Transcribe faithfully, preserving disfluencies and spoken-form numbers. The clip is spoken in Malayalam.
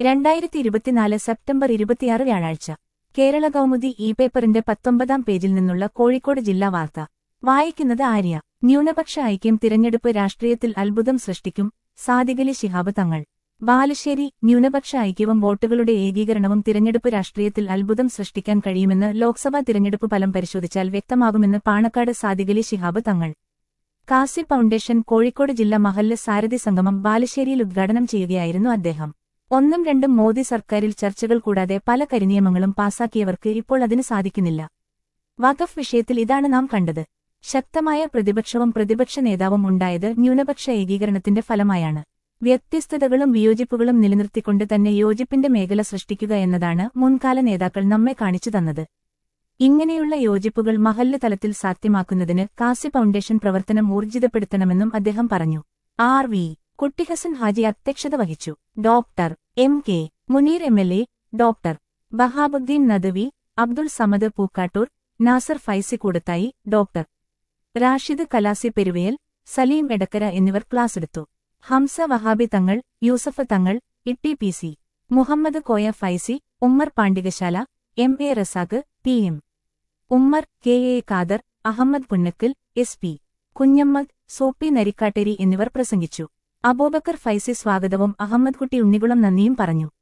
രണ്ടായിരത്തി ഇരുപത്തിനാല് സെപ്റ്റംബർ ഇരുപത്തിയാറ് വ്യാഴാഴ്ച കേരള കൗമുദി ഇ പേപ്പറിന്റെ പത്തൊമ്പതാം പേജിൽ നിന്നുള്ള കോഴിക്കോട് ജില്ലാ വാർത്ത വായിക്കുന്നത് ആര്യ. ന്യൂനപക്ഷ ഐക്യം തിരഞ്ഞെടുപ്പ് രാഷ്ട്രീയത്തിൽ അത്ഭുതം സൃഷ്ടിക്കും, സാദിഖലി ശിഹാബ് തങ്ങൾ. ബാലുശ്ശേരി. ന്യൂനപക്ഷ ഐക്യവും വോട്ടുകളുടെ ഏകീകരണവും തിരഞ്ഞെടുപ്പ് രാഷ്ട്രീയത്തിൽ അത്ഭുതം സൃഷ്ടിക്കാൻ കഴിയുമെന്ന് ലോക്സഭാ തിരഞ്ഞെടുപ്പ് ഫലം പരിശോധിച്ചാൽ വ്യക്തമാകുമെന്ന് പാണക്കാട് സാദിഖലി ശിഹാബ് തങ്ങൾ. കാസി ഫൗണ്ടേഷൻ കോഴിക്കോട് ജില്ലാ മഹല്ല് സാരഥി സംഗമം ബാലുശ്ശേരിയിൽ ഉദ്ഘാടനം ചെയ്യുകയായിരുന്നു അദ്ദേഹം. ഒന്നും രണ്ടും മോദി സർക്കാരിൽ ചർച്ചകൾ കൂടാതെ പല കരിനിയമങ്ങളും പാസാക്കിയവർക്ക് ഇപ്പോൾ അതിന് സാധിക്കുന്നില്ല. വഖഫ് വിഷയത്തിൽ ഇതാണ് നാം കണ്ടത്. ശക്തമായ പ്രതിപക്ഷവും പ്രതിപക്ഷ നേതാവും ഉണ്ടായത് ന്യൂനപക്ഷ ഏകീകരണത്തിന്റെ ഫലമായാണ്. വ്യത്യസ്തതകളും വിയോജിപ്പുകളും നിലനിർത്തിക്കൊണ്ട് തന്നെ യോജിപ്പിന്റെ മേഖല സൃഷ്ടിക്കുക എന്നതാണ് മുൻകാല നേതാക്കൾ നമ്മെ കാണിച്ചു തന്നത്. ഇങ്ങനെയുള്ള യോജിപ്പുകൾ മഹല്ല് തലത്തിൽ സാധ്യമാക്കുന്നതിന് കാസി ഫൗണ്ടേഷൻ പ്രവർത്തനം ഊർജിതപ്പെടുത്തണമെന്നും അദ്ദേഹം പറഞ്ഞു. ആർ വി കുട്ടിഹസൻ ഹാജി അധ്യക്ഷത വഹിച്ചു. Doctor M K Muneer M L A, doctor Bahauddeen Nadvi, Abdul Samad Pookkottur, Nasar Faizy Koodathai, doctor Rashid Kalasi Peruvayal, Saleem Edakkara എന്നിവർ ക്ലാസെടുത്തു. Hamza Wahabi Thangal, Yusuf Thangal, Itti P C Muhammad Koya Faizy, Ummer Pandikasala, M A Razak, P M Ummer, K A Khader, Ahammed Punnakkal, S P Kunhammad, Soppi Narikkatteri എന്നിവർ പ്രസംഗിച്ചു. അബൂബക്കർ ഫൈസി സ്വാഗതവും അഹമ്മദ് കുട്ടി ഉണ്ണികുളം നന്ദിയും പറഞ്ഞു.